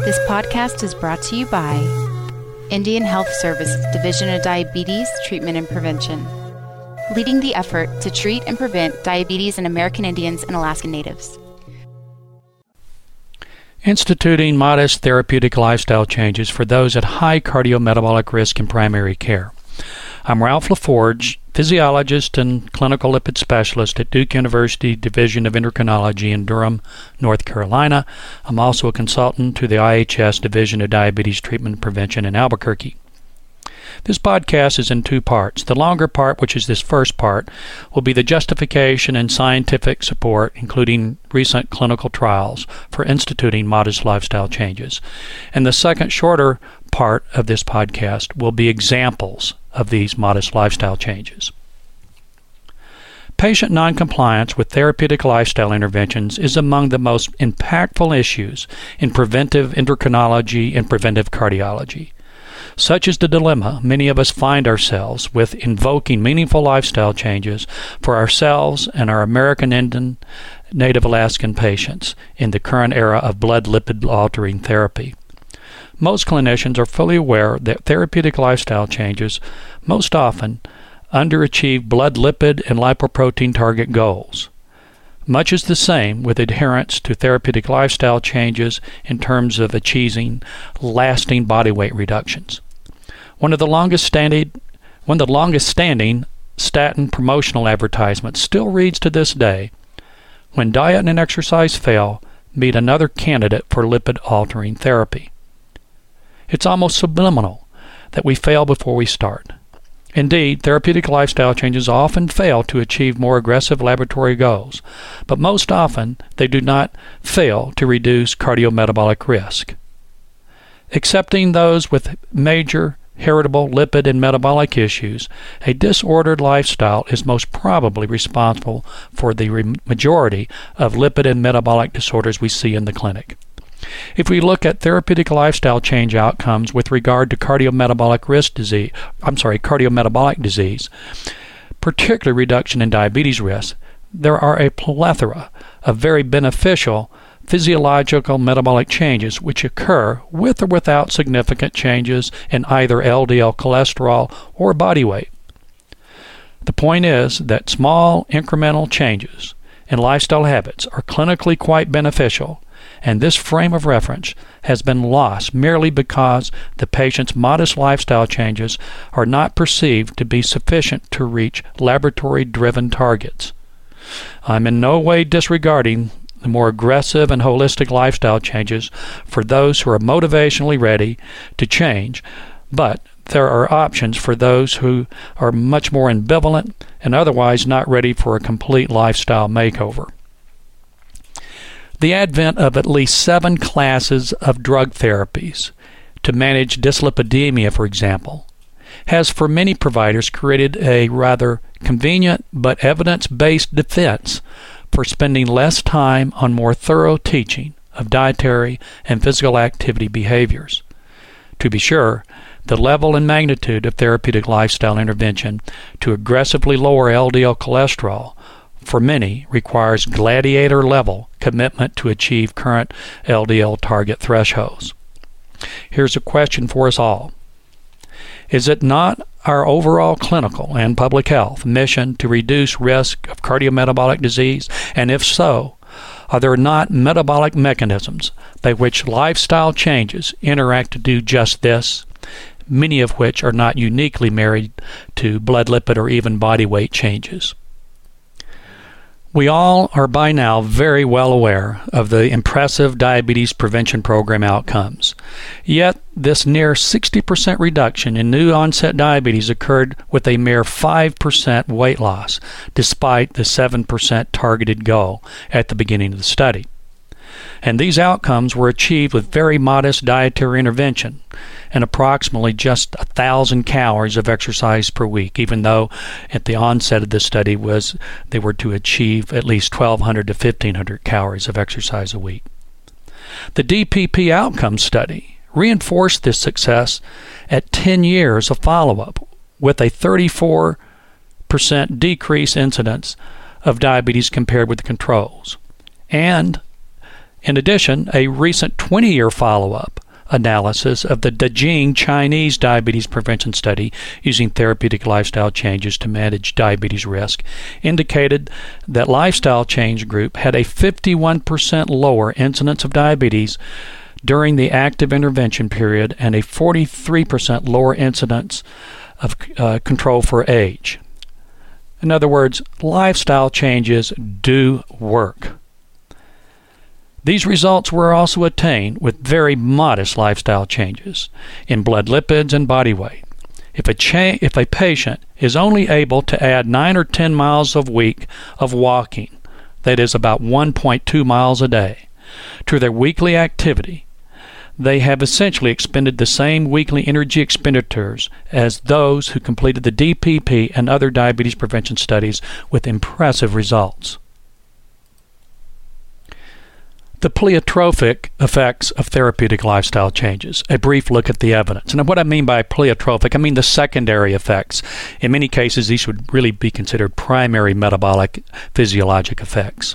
This podcast is brought to you by Indian Health Services Division of Diabetes Treatment and Prevention, leading the effort to treat and prevent diabetes in American Indians and Alaskan Natives. Instituting modest therapeutic lifestyle changes for those at high cardiometabolic risk in primary care. I'm Ralph LaForge, physiologist and clinical lipid specialist at Duke University Division of Endocrinology in Durham, North Carolina. I'm also a consultant to the IHS Division of Diabetes Treatment and Prevention in Albuquerque. This podcast is in two parts. The longer part, which is this first part, will be the justification and scientific support, including recent clinical trials, for instituting modest lifestyle changes. And the second, shorter part of this podcast will be examples of these modest lifestyle changes. Patient noncompliance with therapeutic lifestyle interventions is among the most impactful issues in preventive endocrinology and preventive cardiology. Such is the dilemma many of us find ourselves with invoking meaningful lifestyle changes for ourselves and our American Indian Native Alaskan patients in the current era of blood lipid altering therapy. Most clinicians are fully aware that therapeutic lifestyle changes most often underachieve blood lipid and lipoprotein target goals. Much is the same with adherence to therapeutic lifestyle changes in terms of achieving lasting body weight reductions. One of the longest standing statin promotional advertisements still reads to this day, "When diet and exercise fail, meet another candidate for lipid-altering therapy." It's almost subliminal that we fail before we start. Indeed, therapeutic lifestyle changes often fail to achieve more aggressive laboratory goals, but most often they do not fail to reduce cardiometabolic risk. Excepting those with major heritable lipid and metabolic issues, a disordered lifestyle is most probably responsible for the majority of lipid and metabolic disorders we see in the clinic. If we look at therapeutic lifestyle change outcomes with regard to cardiometabolic disease, particularly reduction in diabetes risk, there are a plethora of very beneficial physiological metabolic changes which occur with or without significant changes in either LDL cholesterol or body weight. The point is that small incremental changes in lifestyle habits are clinically quite beneficial, and this frame of reference has been lost merely because the patient's modest lifestyle changes are not perceived to be sufficient to reach laboratory-driven targets. I'm in no way disregarding the more aggressive and holistic lifestyle changes for those who are motivationally ready to change, but there are options for those who are much more ambivalent and otherwise not ready for a complete lifestyle makeover. The advent of at least 7 classes of drug therapies to manage dyslipidemia, for example, has for many providers created a rather convenient but evidence-based defense for spending less time on more thorough teaching of dietary and physical activity behaviors. To be sure, the level and magnitude of therapeutic lifestyle intervention to aggressively lower LDL cholesterol for many requires gladiator-level commitment to achieve current LDL target thresholds. Here's a question for us all. Is it not our overall clinical and public health mission to reduce risk of cardiometabolic disease? And if so, are there not metabolic mechanisms by which lifestyle changes interact to do just this, many of which are not uniquely married to blood lipid or even body weight changes? We all are by now very well aware of the impressive diabetes prevention program outcomes. Yet, this near 60% reduction in new onset diabetes occurred with a mere 5% weight loss, despite the 7% targeted goal at the beginning of the study. And these outcomes were achieved with very modest dietary intervention and approximately just 1,000 calories of exercise per week, even though at the onset of the study they were to achieve at least 1,200 to 1,500 calories of exercise a week. The DPP outcome study reinforced this success at 10 years of follow-up with a 34% decrease incidence of diabetes compared with the controls. And in addition, a recent 20-year follow-up analysis of the Dajing Chinese diabetes prevention study using therapeutic lifestyle changes to manage diabetes risk indicated that lifestyle change group had a 51% lower incidence of diabetes during the active intervention period and a 43% lower incidence of control for age. In other words, lifestyle changes do work. These results were also attained with very modest lifestyle changes in blood lipids and body weight. If a patient is only able to add 9 or 10 miles a week of walking, that is about 1.2 miles a day, to their weekly activity, they have essentially expended the same weekly energy expenditures as those who completed the DPP and other diabetes prevention studies with impressive results. The pleiotropic effects of therapeutic lifestyle changes. A brief look at the evidence. And what I mean by pleiotropic, I mean the secondary effects. In many cases, these would really be considered primary metabolic physiologic effects.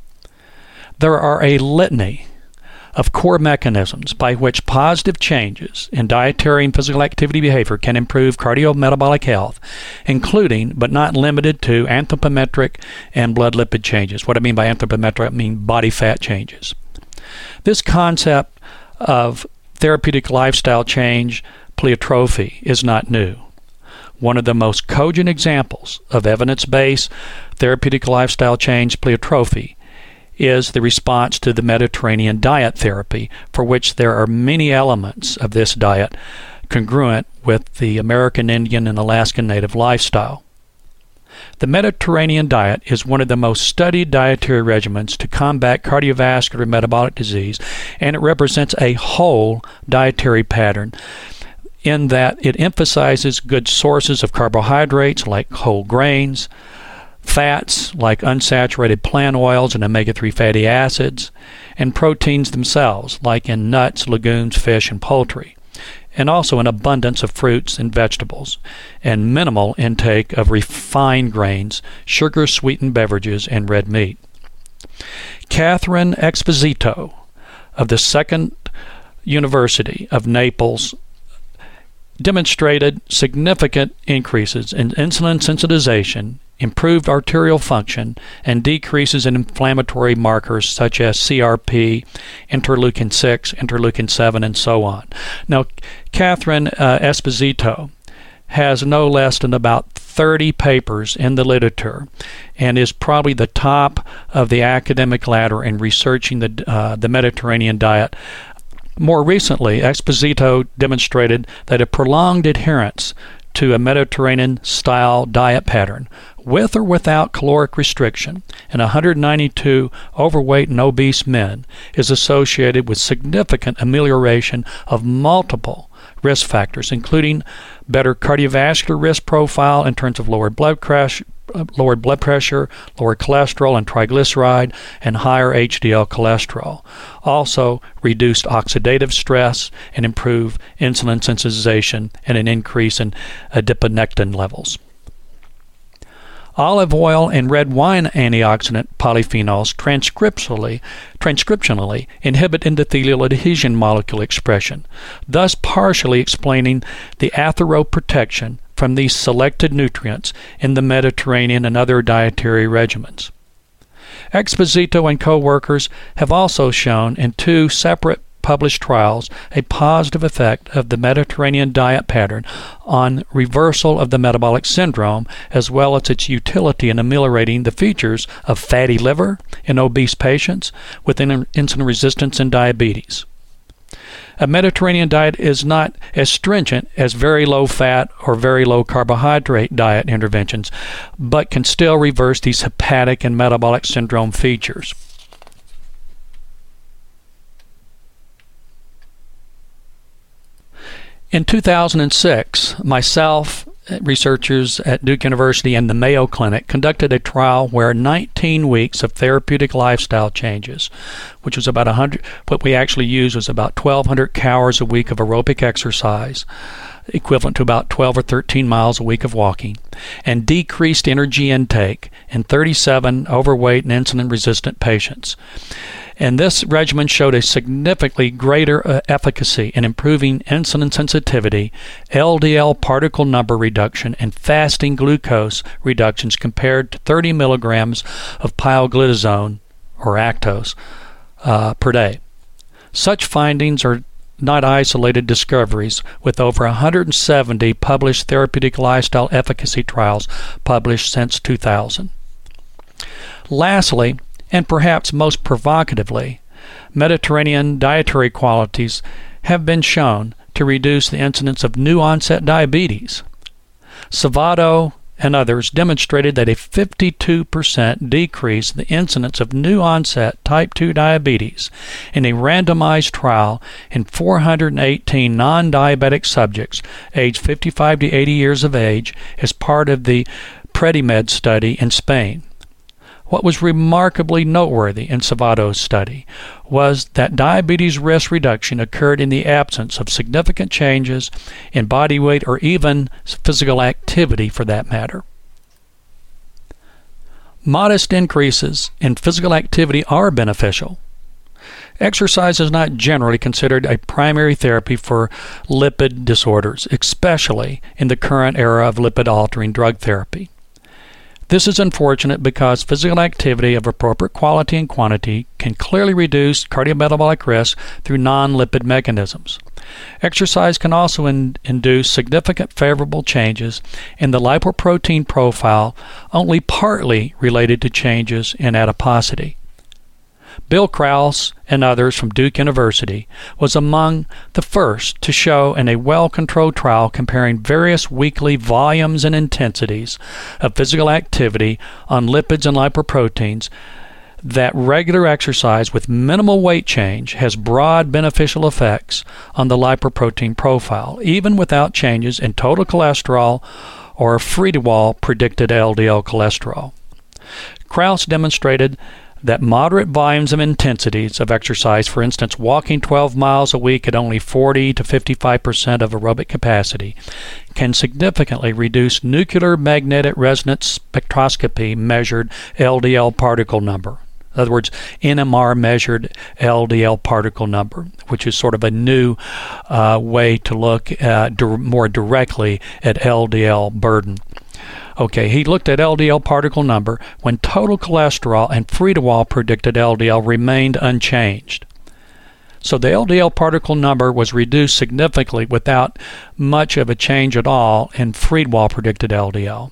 There are a litany of core mechanisms by which positive changes in dietary and physical activity behavior can improve cardiometabolic health, including but not limited to anthropometric and blood lipid changes. What I mean by anthropometric, I mean body fat changes. This concept of therapeutic lifestyle change pleiotrophy is not new. One of the most cogent examples of evidence-based therapeutic lifestyle change pleiotrophy is the response to the Mediterranean diet therapy, for which there are many elements of this diet congruent with the American Indian and Alaskan Native lifestyle. The Mediterranean diet is one of the most studied dietary regimens to combat cardiovascular and metabolic disease, and it represents a whole dietary pattern in that it emphasizes good sources of carbohydrates like whole grains, fats like unsaturated plant oils and omega-3 fatty acids, and proteins themselves like in nuts, legumes, fish, and poultry, and also an abundance of fruits and vegetables, and minimal intake of refined grains, sugar-sweetened beverages, and red meat. Catherine Exposito of the Second University of Naples demonstrated significant increases in insulin sensitization, improved arterial function, and decreases in inflammatory markers such as CRP, interleukin-6, interleukin-7, and so on. Now, Catherine Exposito has no less than about 30 papers in the literature and is probably the top of the academic ladder in researching the Mediterranean diet. More recently, Exposito demonstrated that a prolonged adherence to a Mediterranean-style diet pattern, with or without caloric restriction, in 192 overweight and obese men, is associated with significant amelioration of multiple risk factors, including better cardiovascular risk profile in terms of lowered blood pressure, lower cholesterol and triglyceride, and higher HDL cholesterol. Also, reduced oxidative stress and improved insulin sensitization and an increase in adiponectin levels. Olive oil and red wine antioxidant polyphenols transcriptionally inhibit endothelial adhesion molecule expression, thus partially explaining the atheroprotection from these selected nutrients in the Mediterranean and other dietary regimens. Exposito and co-workers have also shown in 2 separate published trials a positive effect of the Mediterranean diet pattern on reversal of the metabolic syndrome, as well as its utility in ameliorating the features of fatty liver in obese patients with insulin resistance and diabetes. A Mediterranean diet is not as stringent as very low fat or very low carbohydrate diet interventions, but can still reverse these hepatic and metabolic syndrome features. In 2006, myself, researchers at Duke University and the Mayo Clinic conducted a trial where 19 weeks of therapeutic lifestyle changes, which was about 100, what we actually used was about 1,200 calories a week of aerobic exercise, equivalent to about 12 or 13 miles a week of walking, and decreased energy intake in 37 overweight and insulin-resistant patients. And this regimen showed a significantly greater efficacy in improving insulin sensitivity, LDL particle number reduction, and fasting glucose reductions compared to 30 milligrams of pioglitazone, or Actos, per day. Such findings are not isolated discoveries, with over 170 published therapeutic lifestyle efficacy trials published since 2000. Lastly, and perhaps most provocatively, Mediterranean dietary qualities have been shown to reduce the incidence of new-onset diabetes. Savato and others demonstrated that a 52% decrease in the incidence of new-onset type 2 diabetes in a randomized trial in 418 non-diabetic subjects aged 55 to 80 years of age as part of the Predimed study in Spain. What was remarkably noteworthy in Savato's study was that diabetes risk reduction occurred in the absence of significant changes in body weight or even physical activity for that matter. Modest increases in physical activity are beneficial. Exercise is not generally considered a primary therapy for lipid disorders, especially in the current era of lipid-altering drug therapy. This is unfortunate because physical activity of appropriate quality and quantity can clearly reduce cardiometabolic risk through non-lipid mechanisms. Exercise can also induce significant favorable changes in the lipoprotein profile, only partly related to changes in adiposity. Bill Krause and others from Duke University was among the first to show in a well-controlled trial comparing various weekly volumes and intensities of physical activity on lipids and lipoproteins that regular exercise with minimal weight change has broad beneficial effects on the lipoprotein profile, even without changes in total cholesterol or free-to-wall predicted LDL cholesterol. Krause demonstrated that moderate volumes of intensities of exercise, for instance, walking 12 miles a week at only 40 to 55% of aerobic capacity, can significantly reduce nuclear magnetic resonance spectroscopy measured LDL particle number. In other words, NMR measured LDL particle number, which is sort of a new way to look more directly at LDL burden. Okay, he looked at LDL particle number when total cholesterol and free-to-wall predicted LDL remained unchanged. So the LDL particle number was reduced significantly without much of a change at all in free-to-wall predicted LDL.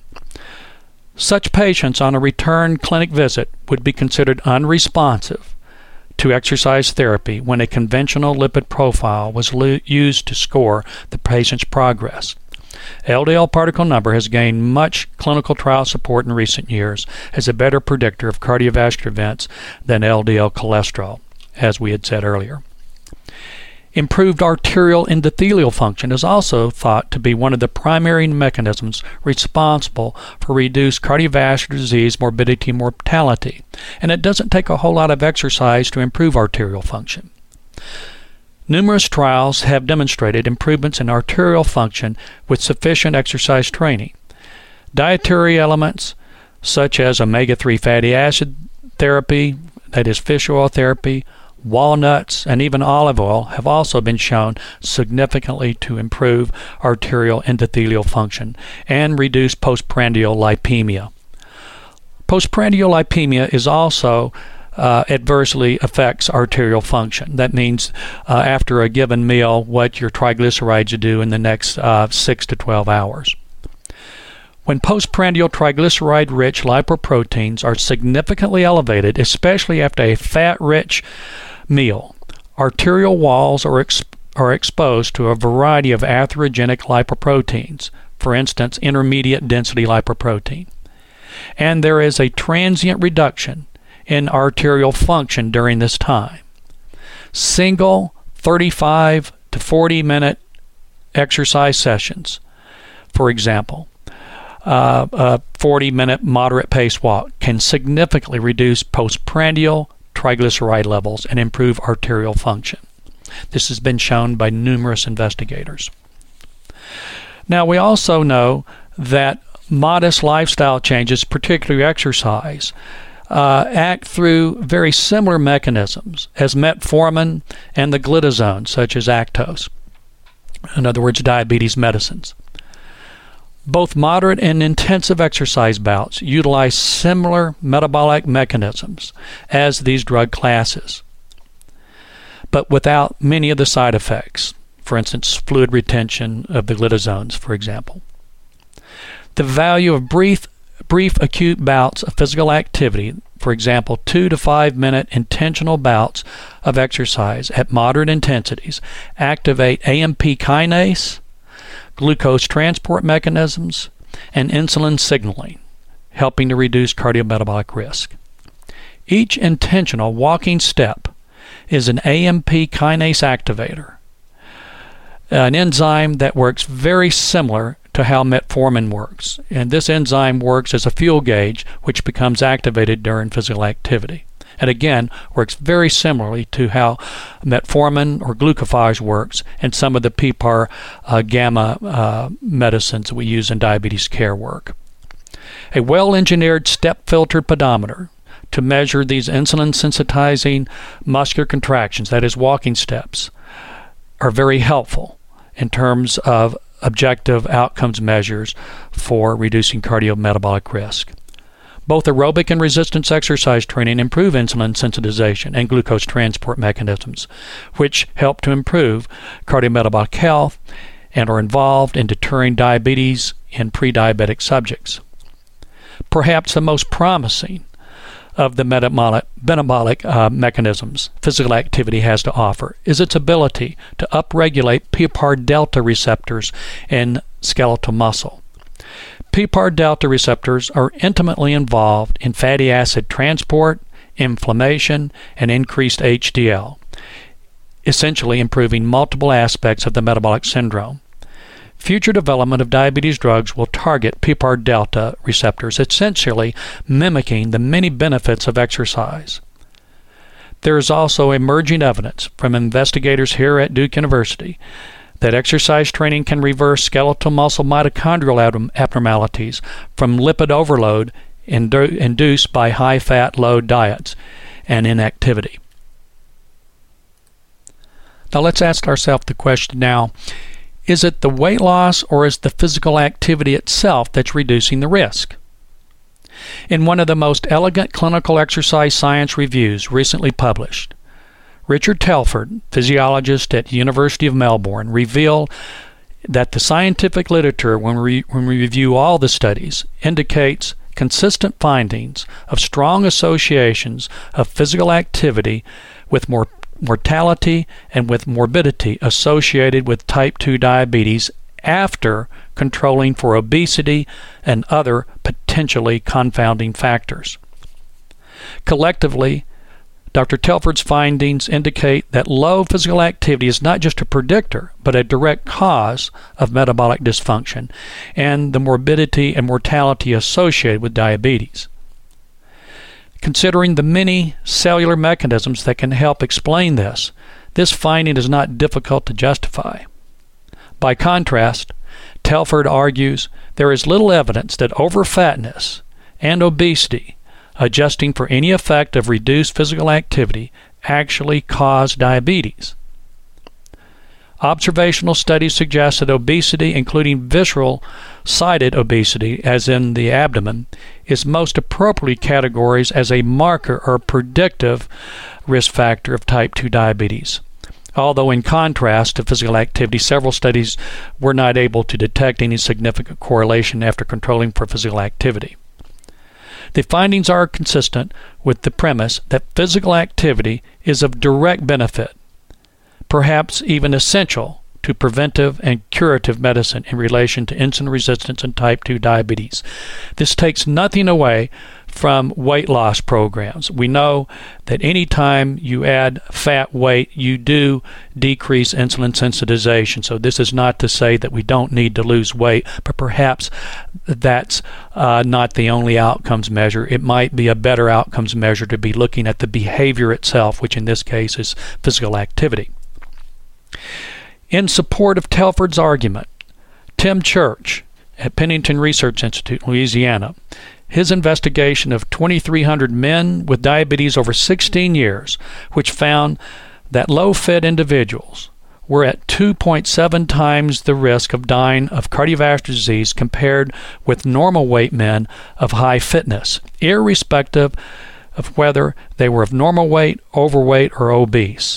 Such patients on a return clinic visit would be considered unresponsive to exercise therapy when a conventional lipid profile was used to score the patient's progress. LDL particle number has gained much clinical trial support in recent years as a better predictor of cardiovascular events than LDL cholesterol, as we had said earlier. Improved arterial endothelial function is also thought to be one of the primary mechanisms responsible for reduced cardiovascular disease morbidity and mortality, and it doesn't take a whole lot of exercise to improve arterial function. Numerous trials have demonstrated improvements in arterial function with sufficient exercise training. Dietary elements such as omega-3 fatty acid therapy, that is fish oil therapy, walnuts, and even olive oil have also been shown significantly to improve arterial endothelial function and reduce postprandial lipemia. Postprandial lipemia is also adversely affects arterial function. That means after a given meal, what your triglycerides do in the next 6 to 12 hours. When postprandial triglyceride-rich lipoproteins are significantly elevated, especially after a fat-rich meal, arterial walls are exposed to a variety of atherogenic lipoproteins, for instance, intermediate density lipoprotein. And there is a transient reduction in arterial function during this time. Single 35 to 40 minute exercise sessions, for example, a 40-minute moderate pace walk can significantly reduce postprandial triglyceride levels and improve arterial function. This has been shown by numerous investigators. Now, we also know that modest lifestyle changes, particularly exercise, act through very similar mechanisms as metformin and the glitazones, such as Actos. In other words, diabetes medicines. Both moderate and intensive exercise bouts utilize similar metabolic mechanisms as these drug classes, but without many of the side effects. For instance, fluid retention of the glitazones, for example. The value of brief acute bouts of physical activity, for example, 2 to 5 minute intentional bouts of exercise at moderate intensities, activate AMP kinase, glucose transport mechanisms, and insulin signaling, helping to reduce cardiometabolic risk. Each intentional walking step is an AMP kinase activator, an enzyme that works very similar to how metformin works. And this enzyme works as a fuel gauge which becomes activated during physical activity. And again, works very similarly to how metformin or glucophage works and some of the PPAR gamma medicines we use in diabetes care work. A well-engineered step-filtered pedometer to measure these insulin-sensitizing muscular contractions, that is walking steps, are very helpful in terms of objective outcomes measures for reducing cardiometabolic risk. Both aerobic and resistance exercise training improve insulin sensitization and glucose transport mechanisms, which help to improve cardiometabolic health and are involved in deterring diabetes in pre-diabetic subjects. Perhaps the most promising of the metabolic mechanisms physical activity has to offer is its ability to upregulate PPAR delta receptors in skeletal muscle. PPAR delta receptors are intimately involved in fatty acid transport, inflammation, and increased HDL, essentially improving multiple aspects of the metabolic syndrome. Future development of diabetes drugs will target PPAR delta receptors, essentially mimicking the many benefits of exercise. There is also emerging evidence from investigators here at Duke University that exercise training can reverse skeletal muscle mitochondrial abnormalities from lipid overload induced by high-fat, low diets and inactivity. Now let's ask ourselves the question now, is it the weight loss or is the physical activity itself that's reducing the risk? In one of the most elegant clinical exercise science reviews recently published, Richard Telford, physiologist at the University of Melbourne, revealed that the scientific literature, when we review all the studies, indicates consistent findings of strong associations of physical activity with mortality and with morbidity associated with type 2 diabetes after controlling for obesity and other potentially confounding factors. Collectively, Dr. Telford's findings indicate that low physical activity is not just a predictor, but a direct cause of metabolic dysfunction and the morbidity and mortality associated with diabetes. Considering the many cellular mechanisms that can help explain this finding is not difficult to justify. By contrast, Telford argues there is little evidence that overfatness and obesity, adjusting for any effect of reduced physical activity, actually cause diabetes. Observational studies suggest that obesity, including visceral-sided obesity, as in the abdomen, is most appropriately categorized as a marker or predictive risk factor of type 2 diabetes. Although in contrast to physical activity, several studies were not able to detect any significant correlation after controlling for physical activity. The findings are consistent with the premise that physical activity is of direct benefit, perhaps even essential to preventive and curative medicine in relation to insulin resistance and type 2 diabetes. This takes nothing away from weight loss programs. We know that any time you add fat weight, you do decrease insulin sensitization. So this is not to say that we don't need to lose weight, but perhaps that's not the only outcomes measure. It might be a better outcomes measure to be looking at the behavior itself, which in this case is physical activity. In support of Telford's argument, Tim Church at Pennington Research Institute in Louisiana, his investigation of 2,300 men with diabetes over 16 years, which found that low-fat individuals were at 2.7 times the risk of dying of cardiovascular disease compared with normal weight men of high fitness, irrespective of whether they were of normal weight, overweight, or obese.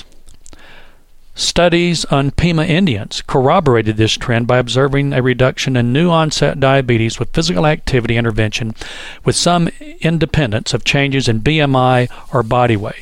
Studies on Pima Indians corroborated this trend by observing a reduction in new-onset diabetes with physical activity intervention with some independence of changes in BMI or body weight.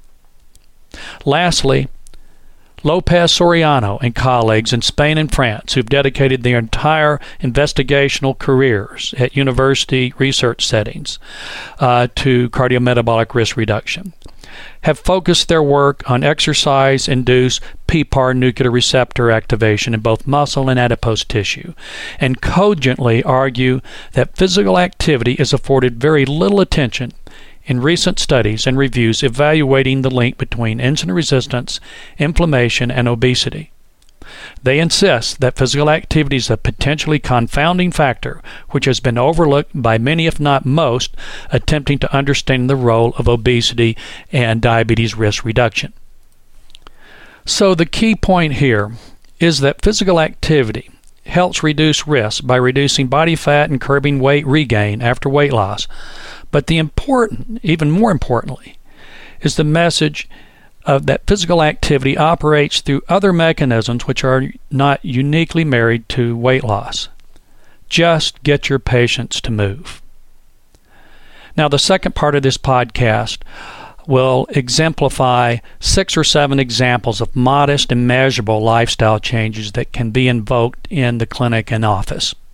Lastly, Lopez Soriano and colleagues in Spain and France, who've dedicated their entire investigational careers at university research settings to cardiometabolic risk reduction, have focused their work on exercise-induced PPAR nuclear receptor activation in both muscle and adipose tissue, and cogently argue that physical activity is afforded very little attention in recent studies and reviews evaluating the link between insulin resistance, inflammation, and obesity. They insist that physical activity is a potentially confounding factor which has been overlooked by many, if not most, attempting to understand the role of obesity and diabetes risk reduction. So the key point here is that physical activity helps reduce risk by reducing body fat and curbing weight regain after weight loss. But the important, even more importantly, is the message that physical activity operates through other mechanisms which are not uniquely married to weight loss. Just get your patients to move. Now, the second part of this podcast will exemplify 6 or 7 examples of modest and measurable lifestyle changes that can be invoked in the clinic and office.